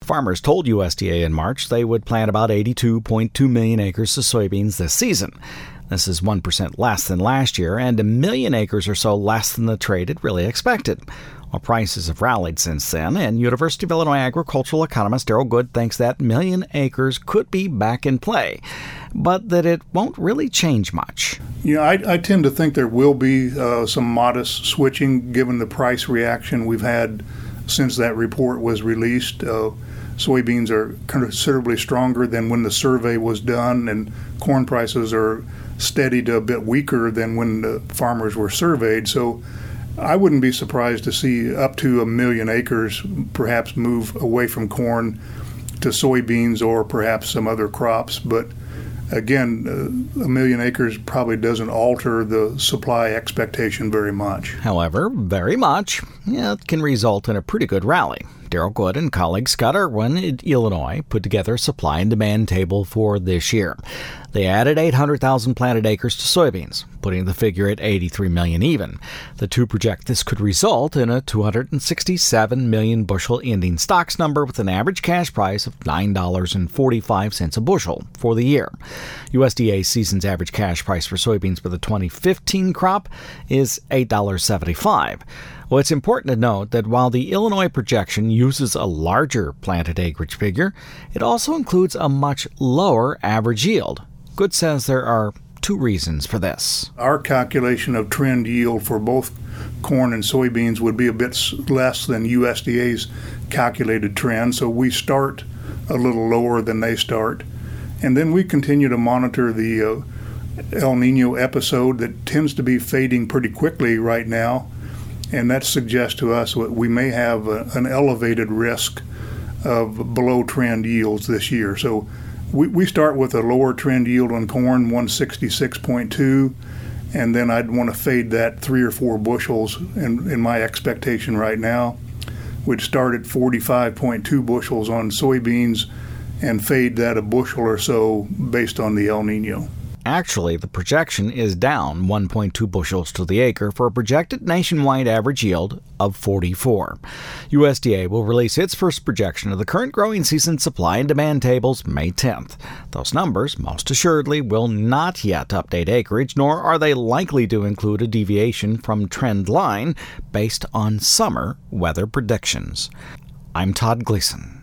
Farmers told USDA in March they would plant about 82.2 million acres of soybeans this season. This is 1% less than last year and 1 million acres or so less than the trade had really expected. Well, prices have rallied since then, and University of Illinois agricultural economist Darrell Good thinks that 1 million acres could be back in play, but that it won't really change much. I tend to think there will be some modest switching given the price reaction we've had since that report was released. Soybeans are considerably stronger than when the survey was done, and corn prices are steady to a bit weaker than when the farmers were surveyed. So I wouldn't be surprised to see up to 1 million acres perhaps move away from corn to soybeans or perhaps some other crops. But again, 1 million acres probably doesn't alter the supply expectation very much. However, very much, it can result in a pretty good rally. Darrell Good and colleague Scott Irwin in Illinois put together a supply and demand table for this year. They added 800,000 planted acres to soybeans, putting the figure at 83 million even. The two project this could result in a 267 million bushel ending stocks number with an average cash price of $9.45 a bushel for the year. USDA season's average cash price for soybeans for the 2015 crop is $8.75. Well, it's important to note that while the Illinois projection uses a larger planted acreage figure, it also includes a much lower average yield. Good says there are two reasons for this. Our calculation of trend yield for both corn and soybeans would be a bit less than USDA's calculated trend, so we start a little lower than they start. And then we continue to monitor the El Nino episode that tends to be fading pretty quickly right now. And that suggests to us that we may have an elevated risk of below trend yields this year. So we start with a lower trend yield on corn, 166.2, and then I'd want to fade that 3 or 4 bushels in my expectation right now. We'd start at 45.2 bushels on soybeans and fade that a bushel or so based on the El Nino. Actually, the projection is down 1.2 bushels to the acre for a projected nationwide average yield of 44. USDA will release its first projection of the current growing season supply and demand tables May 10th. Those numbers, most assuredly, will not yet update acreage, nor are they likely to include a deviation from trend line based on summer weather predictions. I'm Todd Gleason.